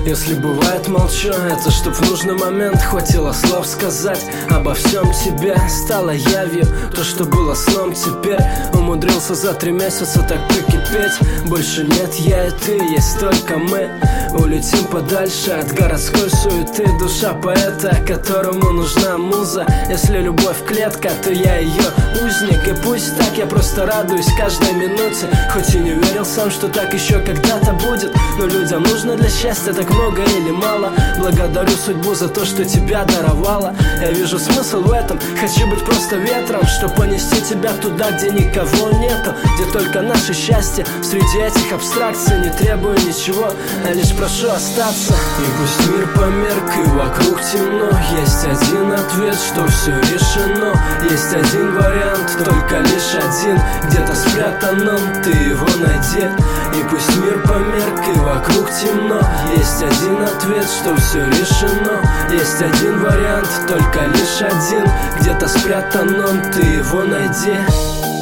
Если бывает молчу, это чтоб в нужный момент хватило слов сказать обо всем тебе. Стало явью то, что было сном, теперь умудрился за 3 месяца так прикипеть. Больше нет я и ты, есть только мы. Улетим подальше от городской суеты. Душа поэта, которому нужна муза. Если любовь клетка, то я ее узник. И пусть так, я просто радуюсь каждой минуте. Хоть и не верил сам, что так еще когда-то будет, но людям нужно для счастья так много или мало. Благодарю судьбу за то, что тебя даровала. Я вижу смысл в этом, хочу быть просто ветром, чтоб понести тебя туда, где никого нету, где только наше счастье. Среди этих абстракций не требую ничего, а лишь прошу остаться. И пусть мир померк и вокруг темно, есть один ответ, что все решено. Есть один вариант, только лишь один, где-то спрятан он, ты его найди. И пусть мир померк и вокруг темно, есть один ответ, что все решено. Есть один вариант, только лишь один, где-то спрятан он, ты его найди.